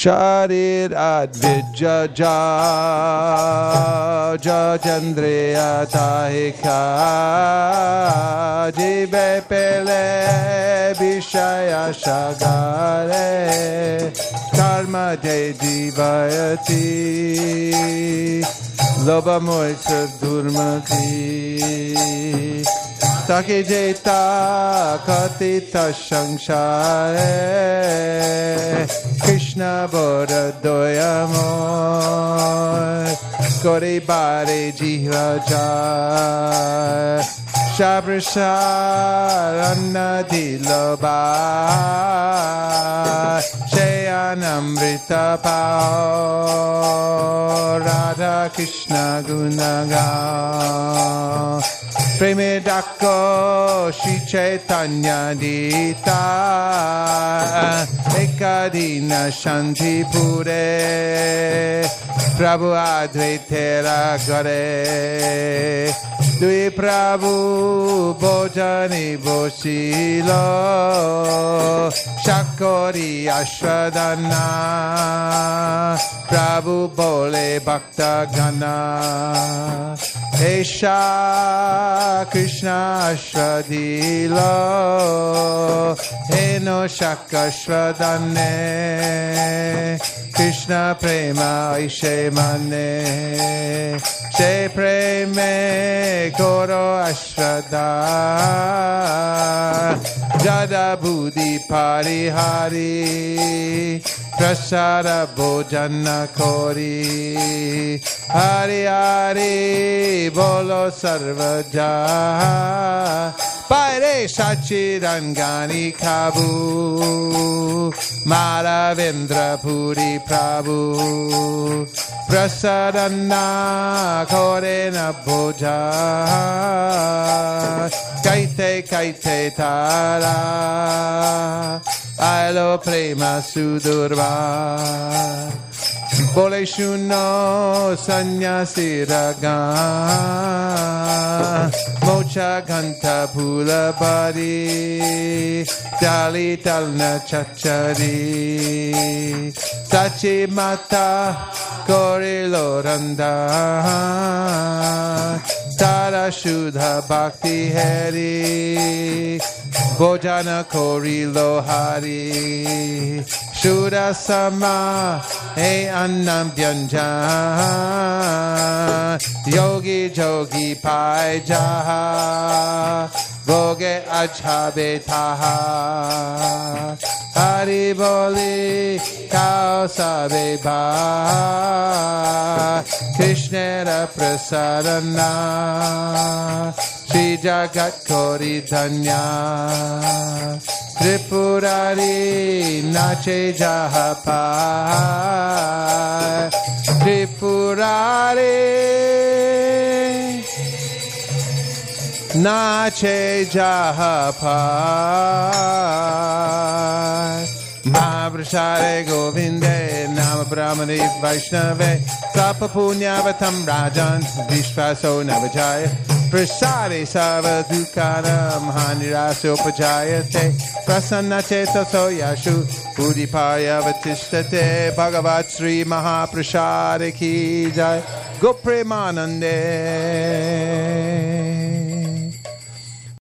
Sharir advijaja jajandriya tahika jibe pele vishaya shagare karma de jivayati loba moisa durmati Take jeta katita samsare Krishna Bodha doyamor Kori bare jivaja Shabrasar diloba Shayanamrita pao Radha Krishna gunaga Preme Dako Shri Chaitanya Dita Ekadina Shanti Pure Prabhu Advaitera Gare Dui Prabhu Bojani Bosilo Shakori Ashwadana Prabhu Bole Bhakta Gana Esha Krishna Ashwadilo Eno Shakashwadane Krishna Prema Ishe Mane She Preme Koro Ashwada Jada Buddhi Parihari Prasara Bojana Kori Hari Hari Bolo Sarvaja Paire Sachirangani Kabu Maravendra Puri Prabhu Prasadana Korena Boja Kaite Kaite Tara Ailo Prema Sudurva Bole Shuno Sanyasi Raga Mocha Ganta Pula Badi Dali Talna Chachari Sachi Mata Kori Loranda Tara Shudha Bhakti Hari Bojana Kori Lohari Shudha Sama Hey Annam Bhyanja Yogi Jogi Pai Jaha Boge Ajha Betaha Hari Boli Kao Sabe Ba Krishnera Prasadana Shri Jagat Kori Dhanya Tripurari Nache Jahapa Tripurari Nache Jahapa Mahaprasare Govinde Nama Brahmani Vaishnave Sapa Punyavatam Rajan Vishvaso Navajaya Prasade Sava Dukanam Haniraso Pajayate Prasanna Chetaso Yashu Udipaya Vatistate Bhagavat Sri Mahaprasade Ki Jai Gopremanande